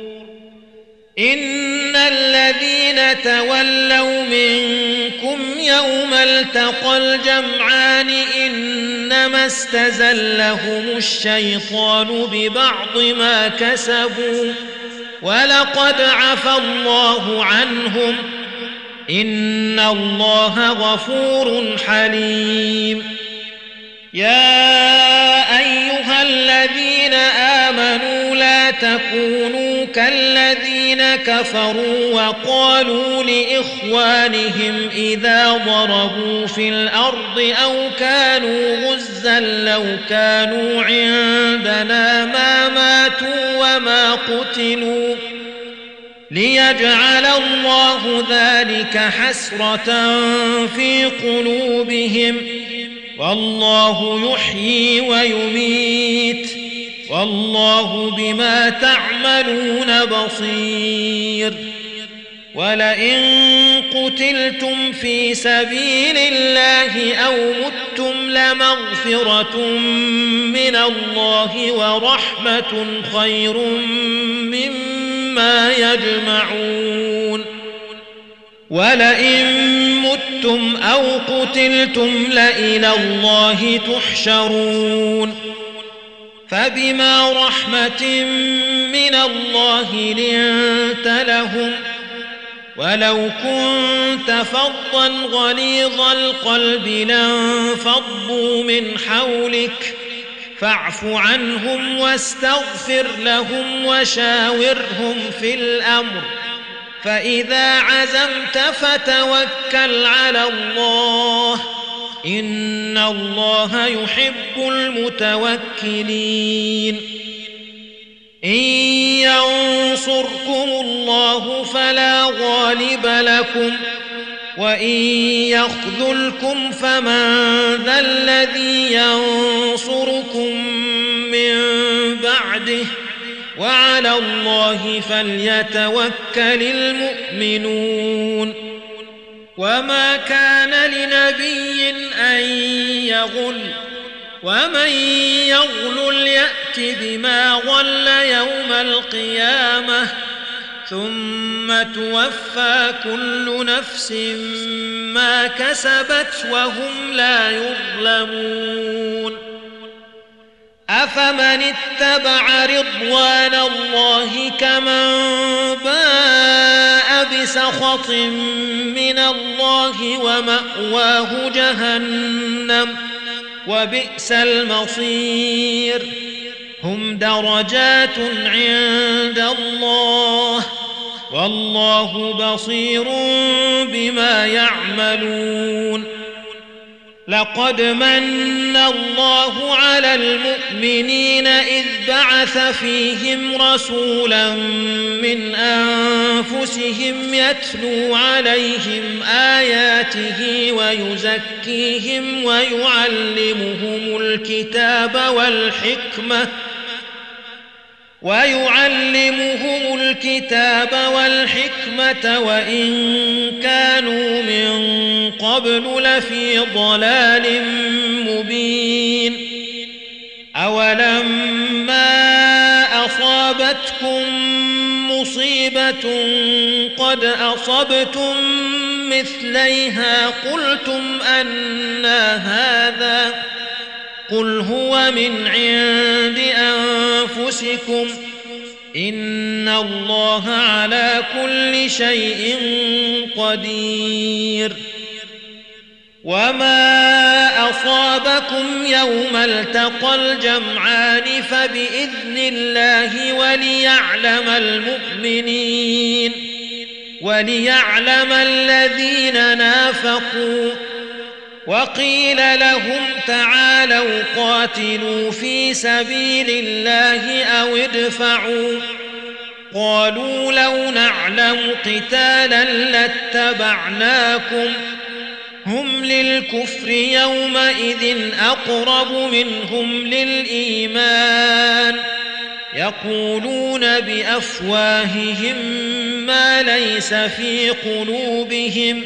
إن الذين تولوا منكم يوم التقى الجمعان إنما استزلهم الشيطان ببعض ما كسبوا ولقد عفى الله عنهم إن الله غفور حليم يا أيها الذين آمنوا لا تكونوا كالذين كفروا وقالوا لإخوانهم إذا ضربوا في الأرض أو كانوا غزا لو كانوا عندنا ما ماتوا وما قتلوا ليجعل الله ذلك حسرة في قلوبهم والله يحيي ويميت والله بما تعملون بصير ولئن قتلتم في سبيل الله أو متم لمغفرة من الله ورحمة خير مما يجمعون ولئن متم أو قتلتم لإلى الله تحشرون فبما رحمة من الله لنت لهم ولو كنت فظا غليظ القلب لانفضوا من حولك فاعف عنهم واستغفر لهم وشاورهم في الأمر فإذا عزمت فتوكل على الله إن الله يحب المتوكلين إن ينصركم الله فلا غالب لكم وإن يخذلكم فمن ذا الذي ينصركم من بعده وعلى الله فليتوكل المؤمنون وما كان لنبي أن يغل ومن يغل يأت بما غل يوم القيامة ثم توفى كل نفس ما كسبت وهم لا يظلمون أفمن اتبع رضوان الله كمن باء بسخط من الله ومأواه جهنم وبئس المصير هم درجات عند الله والله بصير بما يعملون لقد من الله على المؤمنين إذ بعث فيهم رسولا من أنفسهم يتلو عليهم آياته ويزكيهم ويعلمهم الكتاب والحكمة وإن كانوا من قبل لفي ضلال مبين. أولما أصابتكم مصيبة قد أصبتم مثليها قلتم أنى هذا قل هو من عند أنفسكم إن الله على كل شيء قدير. وما أصابكم يوم التقى الجمعان فبإذن الله وليعلم الذين نافقوا. وقيل لهم تعالوا قاتلوا في سبيل الله أو ادفعوا قالوا لو نعلم قتالا لاتبعناكم هم للكفر يومئذ أقرب منهم للإيمان يقولون بأفواههم ما ليس في قلوبهم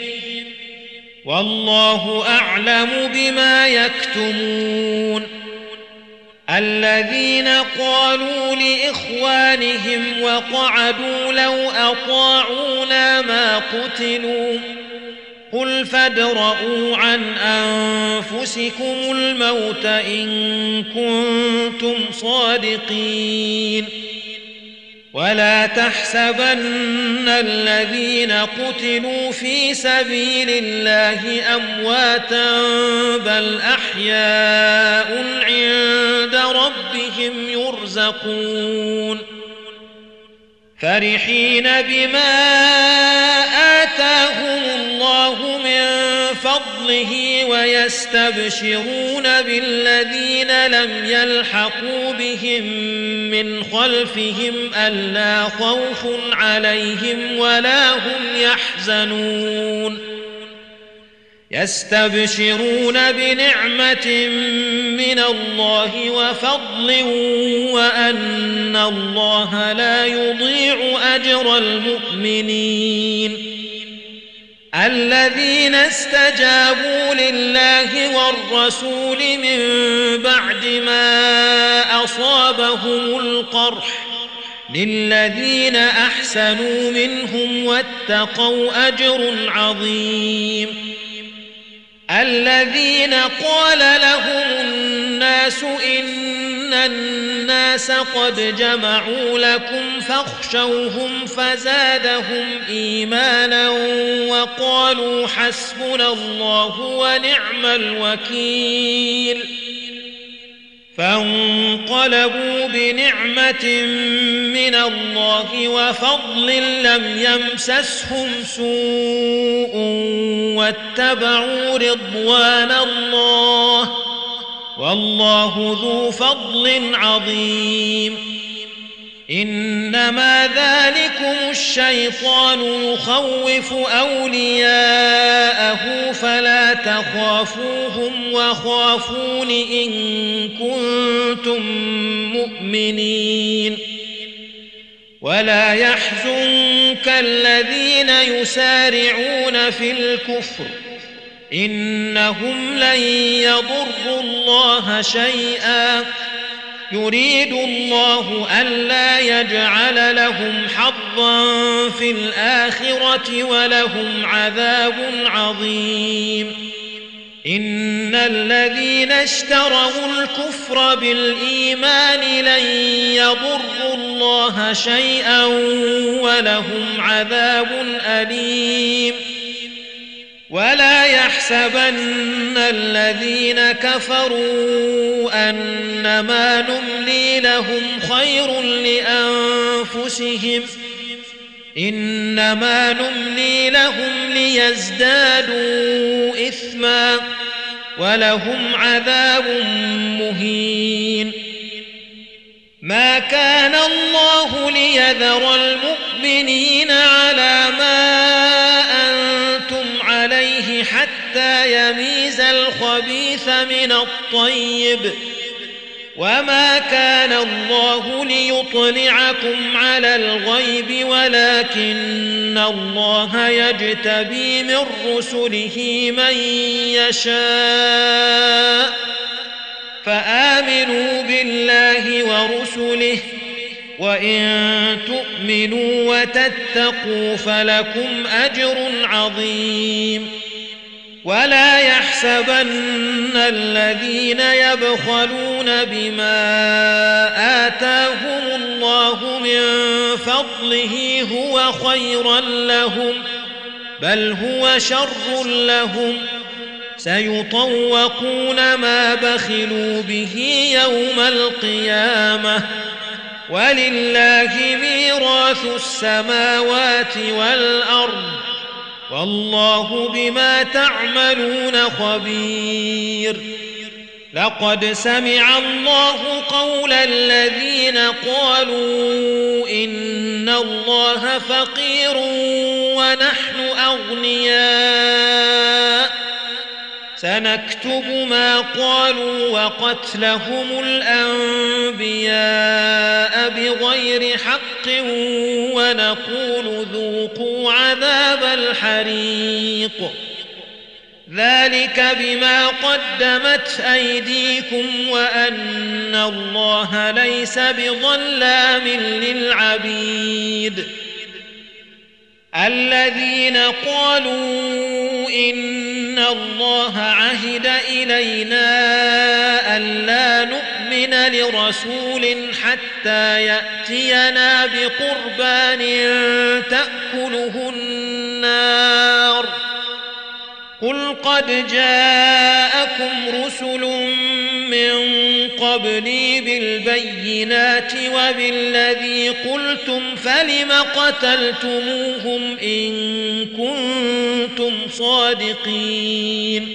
والله أعلم بما يكتمون. الذين قالوا لإخوانهم وقعدوا لو أطاعونا ما قتلوا قل فادرءوا عن أنفسكم الموت إن كنتم صادقين. ولا تحسبن الذين قتلوا في سبيل الله أمواتا بل أحياء عند ربهم يرزقون فرحين بما آتاهم الله من فضله ويستبشرون بالذين لم يلحقوا بهم من خلفهم ألا خوف عليهم ولا هم يحزنون يستبشرون بنعمة من الله وفضل وأن الله لا يضيع أجر المؤمنين. الذين استجابوا لله والرسول من بعد ما أصابهم القرح للذين أحسنوا منهم واتقوا أجر عظيم. الذين قال لهم الناس إن الناس قد جمعوا لكم فاخشوهم فزادهم إيمانا وقالوا حسبنا الله ونعم الوكيل فانقلبوا بنعمة من الله وفضل لم يمسسهم سوء واتبعوا رضوان الله والله ذو فضل عظيم. إنما ذلكم الشيطان يخوف أولياءه فلا تخافوهم وخافون إن كنتم مؤمنين. ولا يحزنك الذين يسارعون في الكفر إنهم لن يضروا الله شيئا يريد الله ألا يجعل لهم حظا في الآخرة ولهم عذاب عظيم. إن الذين اشتروا الكفر بالإيمان لن يضروا الله شيئا ولهم عذاب أليم. ولا يحسبن الذين كفروا أنما نملي لهم خير لأنفسهم إنما نملي لهم ليزدادوا إثما ولهم عذاب مهين. ما كان الله ليذر المؤمنين على ما أنتم عليه حتى يميز الخبيث من الطيب، وما كان الله ليطلعكم على الغيب ولكن الله يجتبي من رسله من يشاء، فآمنوا بالله ورسله، وإن تؤمنوا وتتقوا فلكم أجر عظيم. ولا يحسبن الذين يبخلون بما آتاهم الله من فضله هو خيرا لهم، بل هو شر لهم، سيطوقون ما بخلوا به يوم القيامة، ولله ميراث السماوات والأرض، والله بما تعملون خبير. لقد سمع الله قول الذين قالوا إن الله فقير ونحن أغنياء، سنكتب ما قالوا وقتلهم الأنبياء بغير حق ونقول ذوقوا عذاب الحريق، ذلك بما قدمت أيديكم وأن الله ليس بظلام للعبيد. الذين قالوا إن الله عهد إلينا ألا نؤمن لرسول حتى يأتينا بقربان تأكله النار، قل قد جاءكم رسل من قبلي بالبينات وبالذي قلتم فلم قتلتموهم إن كنتم صادقين،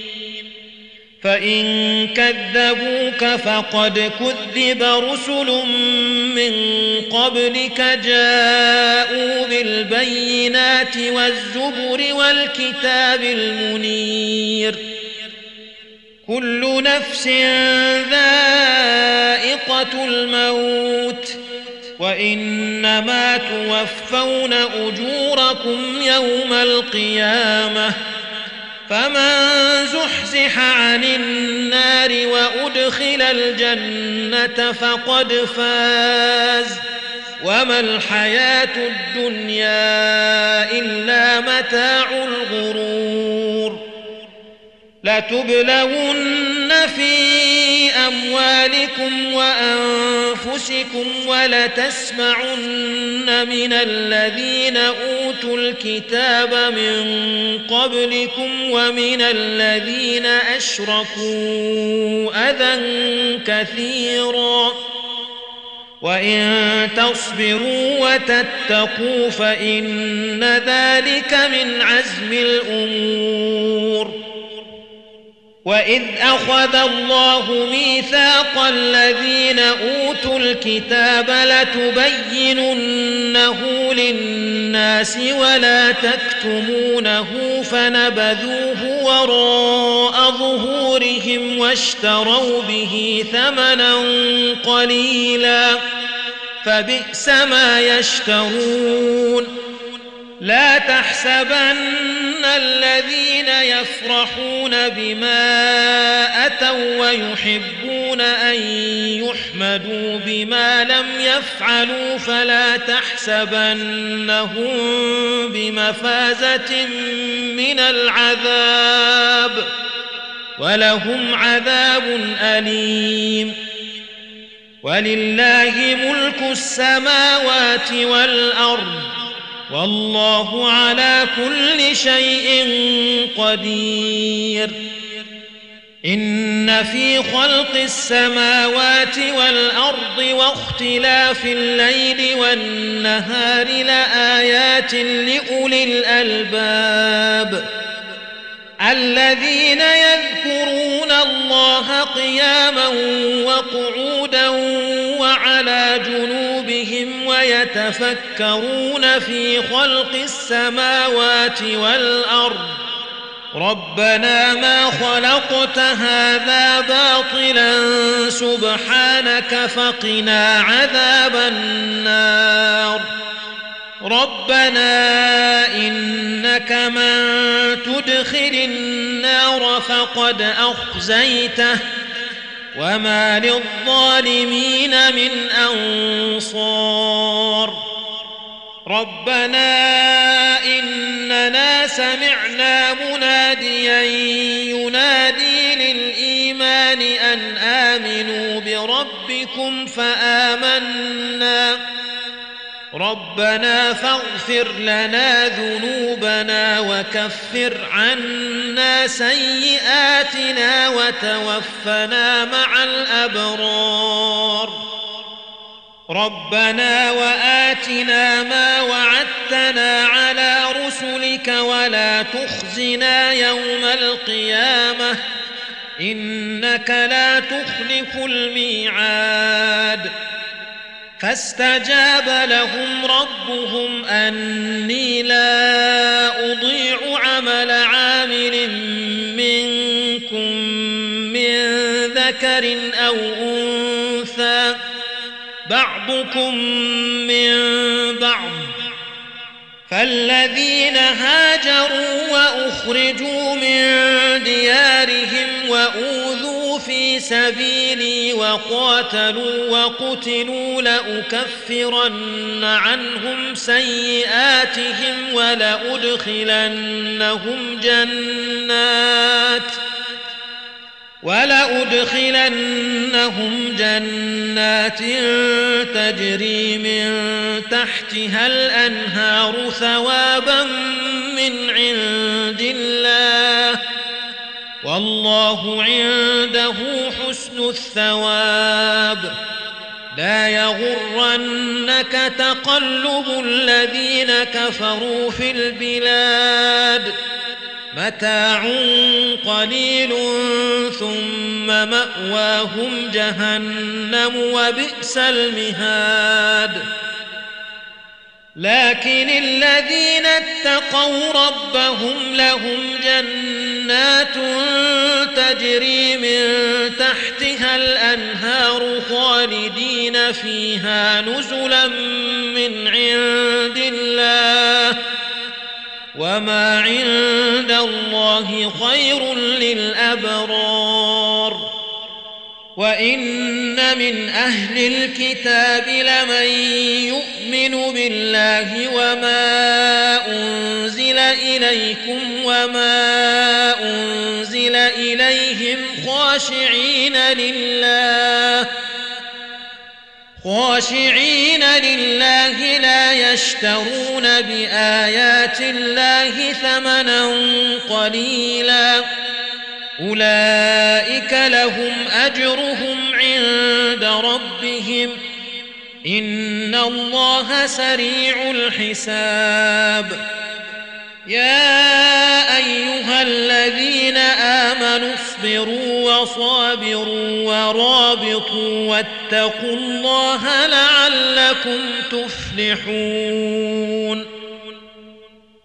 فإن كذبوك فقد كذب رسل من قبلك جاءوا بالبينات والزبر والكتاب المنير، كل نفس ذائقة الموت، وإنما توفون أجوركم يوم القيامة، فمن زحزح عن النار وأدخل الجنة فقد فاز، وما الحياة الدنيا إلا متاع الغرور. لتبلون في أموالكم وأنفسكم ولتسمعن من الذين أوتوا الكتاب من قبلكم ومن الذين أشركوا أذى كثيرا، وإن تصبروا وتتقوا فإن ذلك من عزم الأمور. وإذ أخذ الله ميثاق الذين أوتوا الكتاب لتبيننه للناس ولا تكتمونه فنبذوه وراء ظهورهم واشتروا به ثمنا قليلا فبئس ما يشترون. لا تحسبن الذين يفرحون بما أتوا ويحبون أن يحمدوا بما لم يفعلوا فلا تحسبنهم بمفازة من العذاب، ولهم عذاب أليم. ولله ملك السماوات والأرض، والله على كل شيء قدير. إن في خلق السماوات والأرض واختلاف الليل والنهار لآيات لأولي الألباب الذين يذكرون الله قياما وقعودا وعلى جنوبهم ويتفكرون في خلق السماوات والأرض ربنا ما خلقت هذا باطلا سبحانك فقنا عذاب النار ربنا إنك من تدخل النار فقد أخزيته وما للظالمين من أنصار ربنا إننا سمعنا مناديا ينادي للإيمان أن آمنوا بربكم فآمنا ربنا فاغفر لنا ذنوبنا وكفر عنا سيئاتنا وتوفنا مع الأبرار ربنا وآتنا ما وعدتنا على رسلك ولا تخزنا يوم القيامة إنك لا تخلف الميعاد فاستجاب لهم ربهم أني لا أضيع عمل عامل منكم من ذكر أو أنثى بعضكم من بعض فالذين هاجروا وأخرجوا من ديارهم وأوذوا في سبيلي وقاتلوا وقتلوا لأكفرن عنهم سيئاتهم ولأدخلنهم جنات تجري من تحتها الأنهار ثوابا من عند الله والله عنده حسن الثواب لا يغرنك تقلب الذين كفروا في البلاد متاع قليل ثم مأواهم جهنم وبئس المهاد لكن الذين اتقوا ربهم لهم جنات تجري من تحتها الأنهار خالدين فيها نزلا من عند الله وما عند الله خير للأبرار وإن من أهل الكتاب لمن يؤمن بالله وما أنزل إليكم وما أنزل إليهم خاشعين لله لا يشترون بآيات الله ثمنا قليلا أولئك لهم أجرهم عند ربهم إن الله سريع الحساب يا أيها الذين آمنوا اصبروا وصابروا ورابطوا واتقوا الله لعلكم تفلحون